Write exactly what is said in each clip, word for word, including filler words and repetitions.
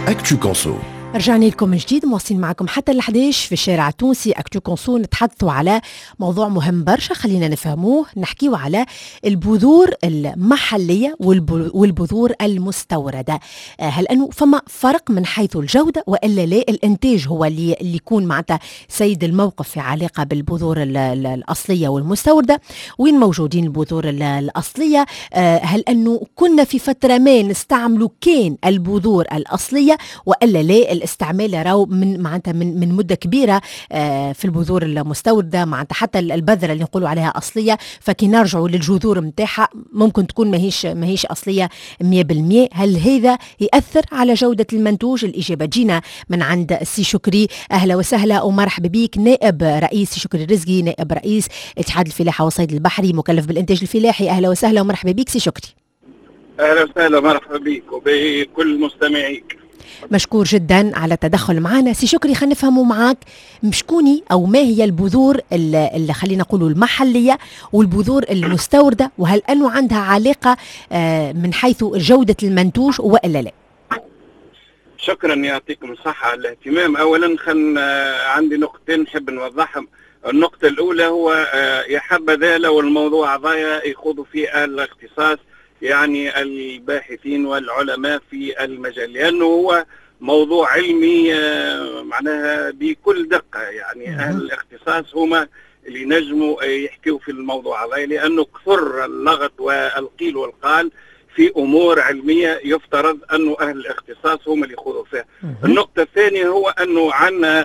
أكتو كونسو. رجعنا لكم من جديد، مواصلين معكم حتى الحداش في الشارع التونسي أكتو كونسو. نتحدثوا على موضوع مهم برشا، خلينا نفهموه. نحكيوا على البذور المحلية والبذور المستوردة. هل أنه فما فرق من حيث الجودة وإلا لا؟ الإنتاج هو اللي اللي يكون معناتها سيد الموقف في علاقة بالبذور الأصلية والمستوردة. وين موجودين البذور الأصلية؟ هل أنه كنا في فترة ما نستعملوا كان البذور الأصلية وإلا لا؟ الاستعمال راهو من معناتها من من مده كبيره في البذور المستورده، معناتها حتى البذره اللي نقولوا عليها اصليه، فكي نرجعوا للجذور نتاعها ممكن تكون ماهيش ماهيش اصليه مية بالمية. هل هذا ياثر على جوده المنتوج؟ الاجابه جينا من عند سي شكري. اهلا وسهلا ومرحبا بك، نائب رئيس شكري الرزقي، نائب رئيس اتحاد الفلاحه والصيد البحري، مكلف بالانتاج الفلاحي. اهلا وسهلا ومرحبا بك سي شكري. اهلا وسهلا مرحبا بك وبكل مستمعيك. مشكور جدا على التدخل معنا سي شكري. خلينا نفهموا معاك مشكوني او ما هي البذور اللي خلينا نقولوا المحليه والبذور المستورده، وهل انه عندها علاقه من حيث جوده المنتوج والا لا؟ شكرا، يعطيكم الصحه على الاهتمام. اولا خل عندي نقطتين نحب نوضحهم. النقطه الاولى هو يا حبذا لو الموضوع ضايع يخوضوا فيه الاختصاص، يعني الباحثين والعلماء في المجال، لأنه هو موضوع علمي معناها بكل دقة. يعني أهل الاختصاص هما اللي نجموا يحكيوا في الموضوع هذا، لأنه كثر اللغط والقيل والقال في أمور علمية يفترض أنه أهل الاختصاص هم اللي يخوضوا فيها. النقطة الثانية هو أنه عندنا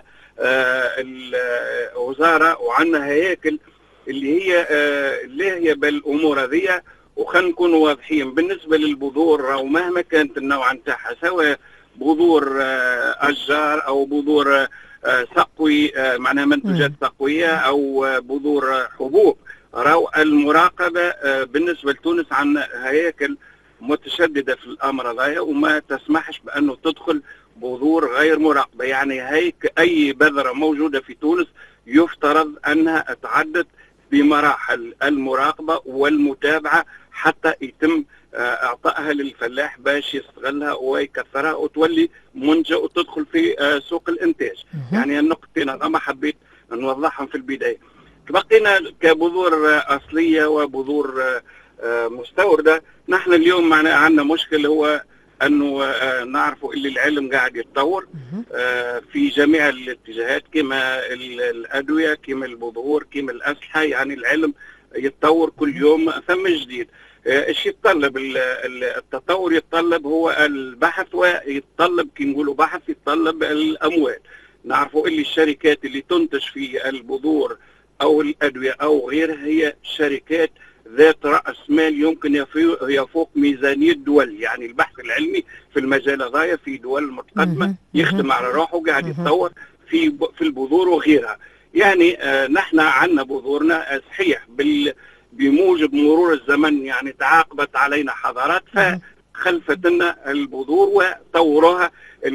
الوزارة وعندنا هياكل اللي هي لاهية بالأمور هذه. وخلينا نكونوا واضحين بالنسبة للبذور، أو مهما كانت النوع نتاعها، سواء بذور أشجار أو بذور سقوي معناها منتوجات سقوية أو بذور حبوب، راهو المراقبة بالنسبة لتونس عن هياكل متشددة في الأمر هذا، وما تسمحش بأنه تدخل بذور غير مراقبة. يعني هيك أي بذرة موجودة في تونس يفترض أنها تعدت بمراحل المراقبة والمتابعة حتى يتم اعطائها للفلاح باش يستغلها ويكثرها وتولي منتج وتدخل في سوق الانتاج. يعني النقطتين هذا ما حبيت نوضحهم في البداية. بقينا كبذور اصلية وبذور مستوردة. نحن اليوم معنا عندنا مشكل، هو انه نعرفوا اللي العلم قاعد يتطور في جميع الاتجاهات، كما الادويه كما البذور كما الاسلحه. يعني العلم يتطور كل يوم، ثم جديد. ايش يتطلب التطور؟ يتطلب هو البحث، ويتطلب كي نقولوا بحث يتطلب الاموال. نعرفوا اللي الشركات اللي تنتج في البذور او الادويه او غيرها هي شركات ذات رأس مال يمكن يفوق ميزانية دول. يعني البحث العلمي في المجال هذا في دول متقدمة يخدم على روحه وقاعد يتطور في في البذور وغيرها. يعني آه نحن عندنا بذورنا صحيح بموجب مرور الزمن، يعني تعاقبت علينا حضارات فخلفت لنا البذور وطوروها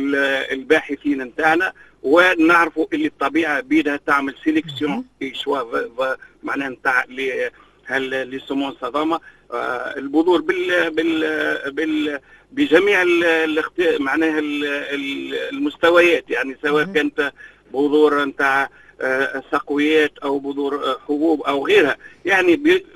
الباحثين نتاعنا. ونعرفوا اللي الطبيعة بيدها تعمل سيليكسيون شوا معناها نتاع هل لسمون صدامة آه البذور بال بال بال بجميع معناها المستويات، يعني سواء كانت بذور نتاع آه سقويات او بذور حبوب او غيرها. يعني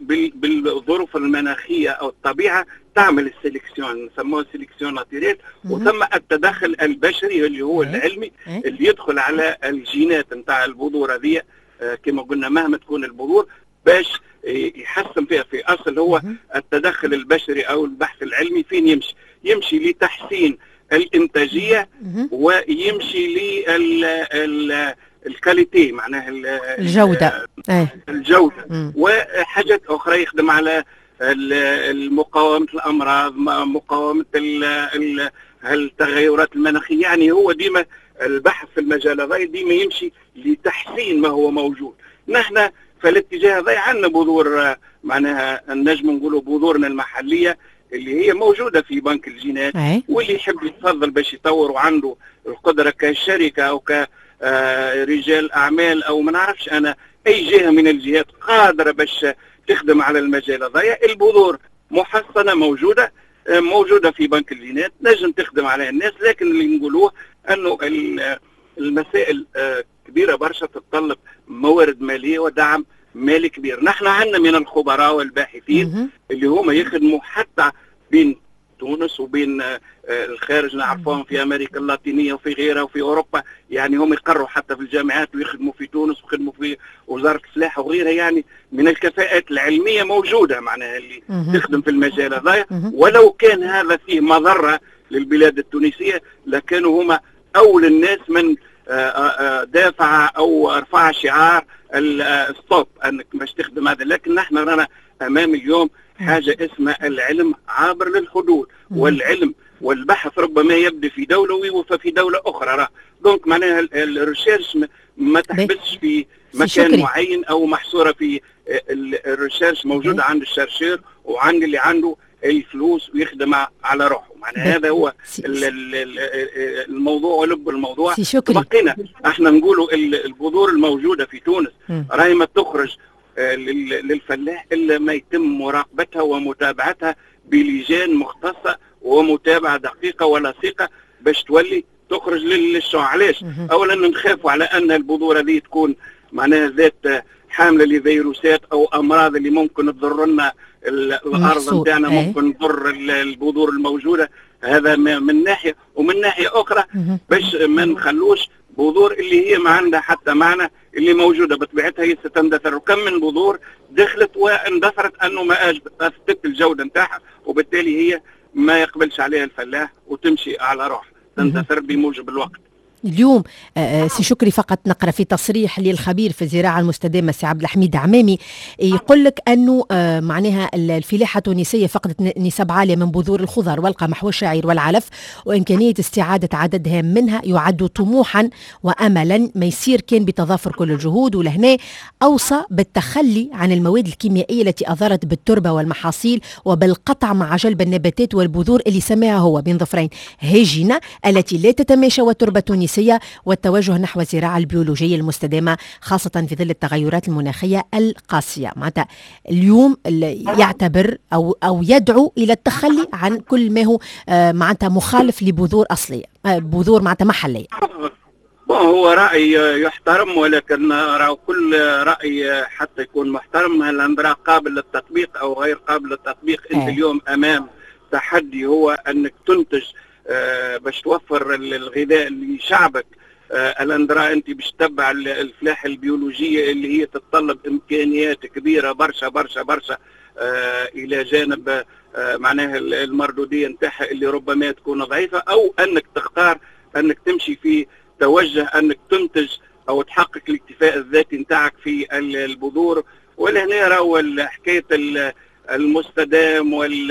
بالظروف المناخيه او الطبيعه تعمل السيليكسيون، نسموها سيليكسيون ناتوريل. وثم التدخل البشري اللي هو العلمي اللي يدخل على الجينات نتاع البذور هذه آه كما قلنا مهما تكون البذور باش يحسن فيها. في أصل هو التدخل البشري أو البحث العلمي فين يمشي؟ يمشي لتحسين الإنتاجية ويمشي للكاليتي معناها الجودة الجودة وحاجات أخرى، يخدم على مقاومة الأمراض، مقاومة التغيرات المناخية. يعني هو ديما البحث في المجال هذا ديما يمشي لتحسين ما هو موجود. نحن فالاتجاه هذا عندنا بذور معناها نجم نقولوا بذورنا المحليه اللي هي موجوده في بنك الجينات، واللي يحب يتفضل باش يطور وعنده القدره كشركه او كرجال اعمال او ما نعرفش انا اي جهه من الجهات قادره باش تخدم على المجال هذا. البذور محصنه موجوده موجوده في بنك الجينات نجم تخدم عليها الناس، لكن اللي نقولوه انه المسائل كبيره برشا، تتطلب موارد ماليه ودعم مالي كبير. نحن عندنا من الخبراء والباحثين اللي هما يخدموا حتى بين تونس وبين الخارج، نعرفهم في امريكا اللاتينيه وفي غيرها وفي اوروبا، يعني هم يقروا حتى في الجامعات ويخدموا في تونس ويخدموا في وزاره الفلاحه وغيرها، يعني من الكفاءات العلميه موجوده معناها اللي تخدم في المجال هذا. ولو كان هذا فيه مضره للبلاد التونسيه لكانوا هم اول الناس من دافع او رفع شعار الستوب انك باش تخدم هذا. لكن نحن رانا امام اليوم حاجه اسمها العلم عابر للحدود، والعلم والبحث ربما يبدأ في دولة ويوفى في دولة أخرى. راه دونك معناها الريسيرش ما تحبسش في مكان معين أو محصورة في الريسيرش، موجودة عند الشرشير وعند اللي عنده الفلوس ويخدم على روحه. معناها هذا هو الموضوع ولب الموضوع. بقينا احنا نقولوا البذور الموجودة في تونس راهي ما تخرج للفلاح إلا ما يتم مراقبتها ومتابعتها بلجان مختصة ومتابعة دقيقة ولصيقة باش تولي تخرج للشعب. علاش؟ أولا نخافوا على أن البذور هذه تكون معناها ذات حاملة لفيروسات أو أمراض اللي ممكن تضر لنا الأرض نتاعنا، ممكن تضر البذور الموجودة. هذا من ناحية، ومن ناحية أخرى باش ما نخلوش بذور اللي هي ما عندها حتى معنى اللي موجودة بطبيعتها هي ستندثر. وكم من بذور دخلت واندثرت أنه ما أثبتت الجودة نتاعها، وبالتالي هي ما يقبلش عليها الفلاح وتمشي على روح تندثر بموجب الوقت. اليوم سي شكري فقط نقرأ في تصريح للخبير في الزراعة المستدامة سي عبد الحميد عمامي يقول لك أنه معناها الفلاحة التونسية فقدت نسب عالية من بذور الخضر والقمح والشعير والعلف، وإمكانية استعادة عدد هام منها يعد طموحا وأملا ما يصير كان بتضافر كل الجهود. ولهنا أوصى بالتخلي عن المواد الكيميائية التي أضرت بالتربة والمحاصيل وبالقطع مع جلب النباتات والبذور اللي سماها هو بين ظفرين هجينة التي لا تتماشى والتربة التونسية، والتوجه نحو الزراعة البيولوجية المستدامة خاصة في ظل التغيرات المناخية القاسية. معناتها اليوم يعتبر أو أو يدعو إلى التخلي عن كل ما هو معناتها مخالف لبذور أصلية، بذور معناتها محلية. هو رأي يحترم، ولكن رأي كل رأي حتى يكون محترم هل أمر قابل للتطبيق أو غير قابل للتطبيق. أنت اليوم أمام تحدي هو أنك تنتج آه باش توفر الغذاء لشعبك. آه الاندرا انت باش تتبع الفلاحه البيولوجيه اللي هي تتطلب امكانيات كبيره برشا برشا برشا آه الى جانب آه معناها المردوديه نتاعها اللي ربما تكون ضعيفه، او انك تختار انك تمشي في توجه انك تنتج او تحقق الاكتفاء الذاتي نتاعك في البذور. ولهنا راهو حكايه المستدام وال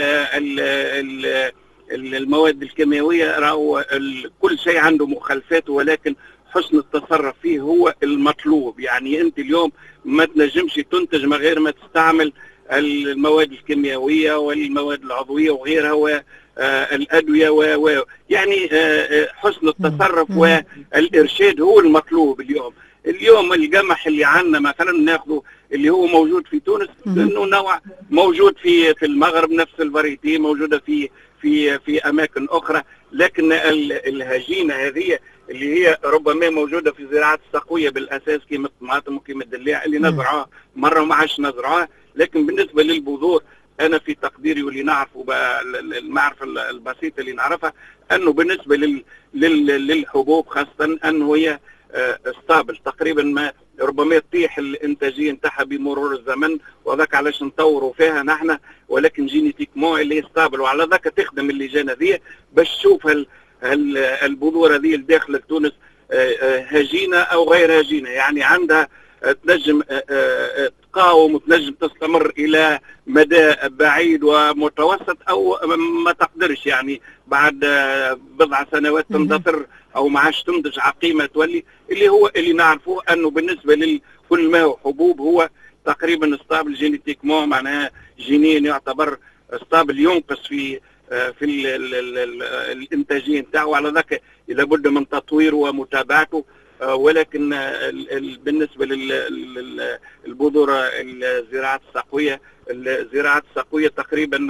المواد الكيميائية راهو كل شيء عنده مخالفاته، ولكن حسن التصرف فيه هو المطلوب. يعني انت اليوم ما تنجمش تنتج من غير ما تستعمل المواد الكيميائية والمواد العضوية وغيرها والأدوية و يعني حسن التصرف والإرشاد هو المطلوب اليوم. اليوم القمح اللي عندنا مثلا ناخذه اللي هو موجود في تونس، لانه نوع موجود في في المغرب نفس الفاريتي موجوده في في في اماكن اخرى، لكن الهجينه هذه اللي هي ربما موجوده في زراعه السقويه بالاساس كيما الطماطم وكيما الدلاع اللي نزرعوها مره وما عادش نزرعوها. لكن بالنسبه للبذور انا في تقديري واللي نعرفه المعرفه البسيطه اللي نعرفها انه بالنسبه لل للحبوب خاصه انه هي استابل تقريبا، ما ربما تطيح الانتاجيه نتاعها بمرور الزمن، وذاك علاش نطوروا فيها نحن، ولكن جينيتيكمون اللي استابل، وعلى ذاك تخدم اللجان هذه باش تشوف هل هل البذور هذه الداخل تونس هجينه او غير هجينه، يعني عندها تنجم تقاوم وتنجم تستمر الى مدى بعيد ومتوسط، او ما تقدرش يعني بعد بضع سنوات تندثر او ما عادش تنتج عقيمه تولي. اللي هو اللي نعرفوه انه بالنسبه لكل ما هو حبوب هو تقريبا ستابل جينيتيكمون، معناها جينيا يعتبر ستابل، ينقص في في ال ال ال الانتاجيه نتاعو، على ذاك لابد من تطويره ومتابعته. ولكن بالنسبه للبذور الزراعه السقويه الزراعه السقويه تقريبا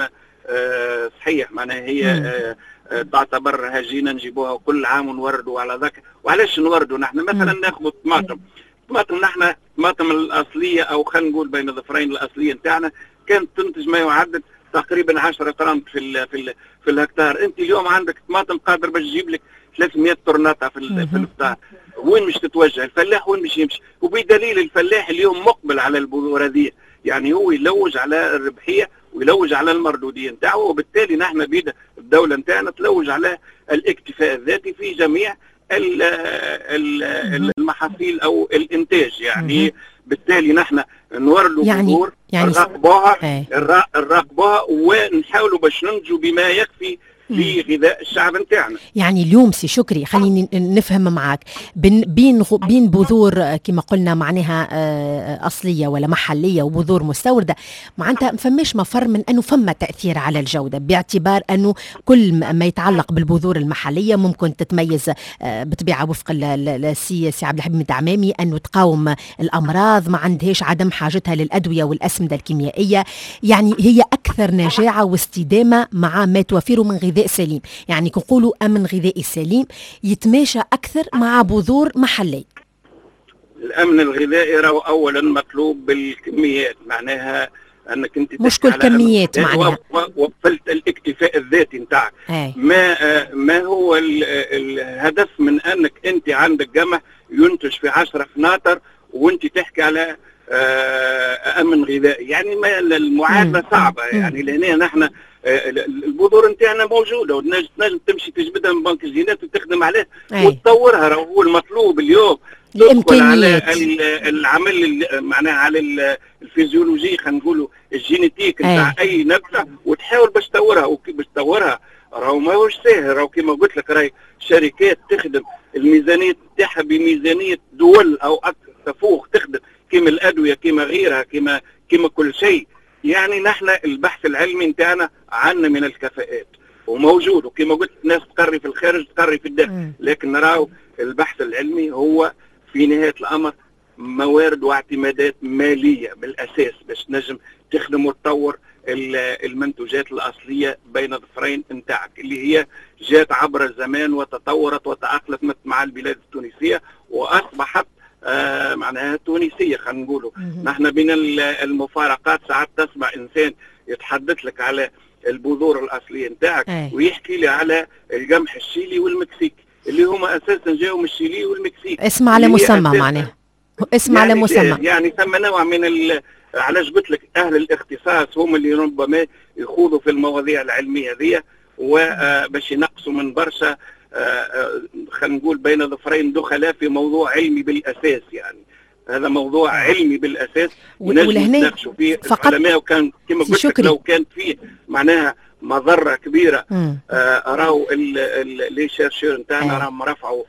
آه صحيح معناها هي آه آه تعتبر هجينه نجيبوها كل عام ونوردوا على ذاك. وعلاش نوردوا نحن مثلا ناخذ الطماطم الطماطم نحن الطماطم الاصليه او خلينا نقول بين الظفرين الاصليه نتاعنا كانت تنتج ما يعدل تقريبا عشرة طن في ال في ال في الهكتار. انت اليوم عندك طماطم قادر باش تجيب لك ثلاثمئة طرناطه في في الهكتار. وين مش تتوجه الفلاح؟ وين مش يمشي؟ وبدليل الفلاح اليوم مقبل على البذور هذه، يعني هو يلوج على الربحيه ويلوج على المردوديه نتاعو، وبالتالي نحن بيد الدوله نتاعنا تلوج على الاكتفاء الذاتي في جميع المحاصيل او الانتاج. يعني بالتالي نحن نوردوا يعني بذور يعني نراقبوها نراقبوها ونحاولوا باش ننتجوا بما يكفي لغذاء الشعب نتاعنا. يعني اليوم سي شكري خليني نفهم معك بين بين بين بذور كما قلنا معناها اصليه ولا محليه وبذور مستورده، معناتها ما فماش مفر من انه فما تاثير على الجوده، باعتبار انه كل ما يتعلق بالبذور المحليه ممكن تتميز بطبيعه وفق السي سي عبد الحميد عمامي انه تقاوم الامراض، ما عندهاش عدم حاجتها للادويه والاسمده الكيميائيه، يعني هي اكثر نجاعه واستدامه مع ما توفره من غذاء سليم. يعني كنقولوا امن غذائي سليم يتماشى اكثر مع بذور محلي. الامن الغذائي راهو اولا مطلوب بالكميات، معناها انك انت مش كل كميات معناها وقفلت الاكتفاء الذاتي نتاعك. ما ما هو الهدف من انك انت عندك قمح ينتج في عشرة فناطر وانت تحكي على امن غذائي؟ يعني ما المعادله صعبه. يعني لهنا نحن البذور نتاعنا موجوده وتنجم تمشي تجبدها من بنك الجينات وتخدم عليه وتطورها. راهو هو المطلوب اليوم تدخل على العمل معناها على الفيزيولوجي خلينا نقولوا الجينيتيك نتاع اي نبته وتحاول باش تطورها. وكيف باش تطورها راهو ماهوش ساهل. راهو كما قلت لك راهي شركات تخدم الميزانيه نتاعها بميزانيه دول او اكثر تفوق، تخدم كما الادويه كما غيرها كما كما كل شيء. يعني نحن البحث العلمي نتاعنا عندنا من الكفاءات وموجود، وكما قلت الناس تقري في الخارج تقري في الداخل، لكن نراو البحث العلمي هو في نهايه الامر موارد واعتمادات ماليه بالاساس باش تنجم تخدم وتطور المنتوجات الاصليه بين الظفرين نتاعك اللي هي جات عبر الزمان وتطورت وتاقلمت مع البلاد التونسيه واصبحت آه معناها تونسيه. خلينا نقولوا نحن بين المفارقات ساعات تسمع انسان يتحدث لك على البذور الاصليه نتاعك ويحكي لي على القمح الشيلي والمكسيك اللي هما اساسا جاوا من الشيلي والمكسيك. اسم على مسمى معناها اسم يعني على مسمى. يعني ثم نوع من ال... علاش قلت لك اهل الاختصاص هم اللي ربما يخوضوا في المواضيع العلميه هذه وباش ينقصوا من برشا خلينا نقول بين ظفرين دخلاء في موضوع علمي بالاساس. يعني هذا موضوع علمي بالاساس ونجم نناقشوا فيه العلماء. وكان كما قلت لك لو كانت فيه معناها مضره كبيره آه راهو لي شيرشور نتاعنا راهم رفعوا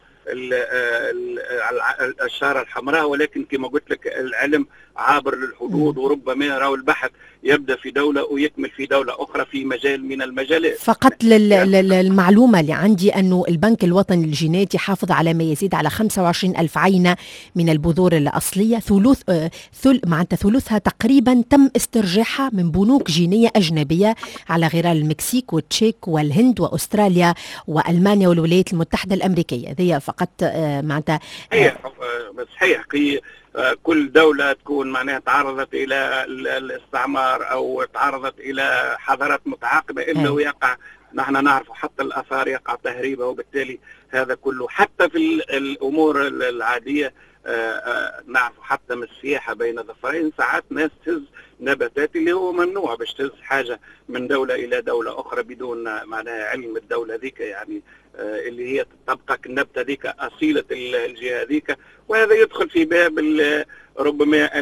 الشاره الحمراء، ولكن كما قلت لك العلم عابر للحدود وربما راهو البحث يبدا في دوله ويكمل في دوله اخرى في مجال من المجالات. فقط للمعلومه اللي عندي انه البنك الوطني للجينات يحافظ على ما يزيد على خمسة وعشرين ألف عينه من البذور الاصليه، ثلث آه ثل معناتها ثلثها تقريبا تم استرجاعها من بنوك جينيه اجنبيه على غرار المكسيك والتشيك والهند واستراليا والمانيا والولايات المتحده الامريكيه. هذه فقط آه معناتها صحيح آه صحيح كل دولة تكون معناها تعرضت إلى الاستعمار أو تعرضت إلى حضارات متعاقبة إلا ويقع نحن نعرف حتى الآثار يقع تهريبها. وبالتالي هذا كله حتى في الأمور العادية نعرف حتى من السياحة بين الظفرين ساعات ناس تهز نباتات اللي هو ممنوع باش تهز حاجة من دولة إلى دولة أخرى بدون معناها علم الدولة ذيك. يعني اللي هي تبقى النبتة ذيك أصيلة الجهة ذيك، وهذا يدخل في باب ربما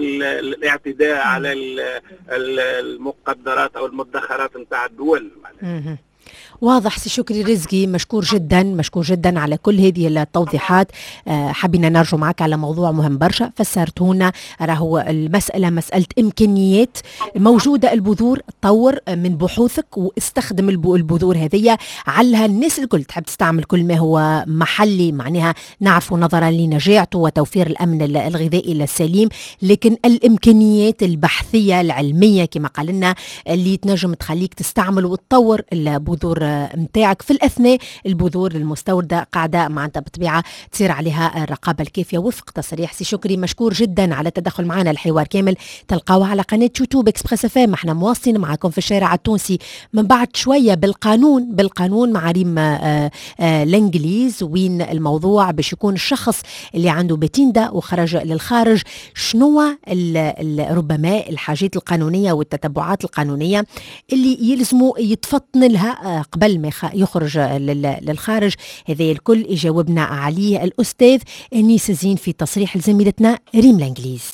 الاعتداء على المقدرات أو المدخرات نتاع الدول. واضح. سي شكري رزقي مشكور جدا، مشكور جدا على كل هذه التوضيحات. آه، حبينا نرجو معك على موضوع مهم برشا فسرتونا. راهو المسألة مسألة إمكانيات موجودة، البذور طور من بحوثك واستخدم الب- البذور هذه، علها الناس الكل تحب تستعمل كل ما هو محلي، معناها نعرفوا نظرا لنجاعته وتوفير الأمن ال- الغذائي السليم، لكن الإمكانيات البحثية العلمية كما قالنا اللي تنجم تخليك تستعمل وتطور البذور متاعك. في الأثناء البذور المستوردة قاعدة معناتها بطبيعة تصير عليها الرقابة الكافية وفق تصريح سي شكري. مشكور جدا على التدخل معنا. الحوار كامل تلقاوه على قناة يوتيوب اكسبريس اف ام. احنا مواصلين معكم في الشارع التونسي من بعد شوية بالقانون بالقانون مع ريم آآ آآ الانجليز، وين الموضوع باش يكون الشخص اللي عنده بتيندا وخرج للخارج شنو ربما الحاجات القانونية والتتبعات القانونية اللي يلزموا يتفطن لها قبل ما يخرج للخارج. هذا الكل يجاوبنا عليه الأستاذ أنيس زين في تصريح لزميلتنا ريم الانجليز.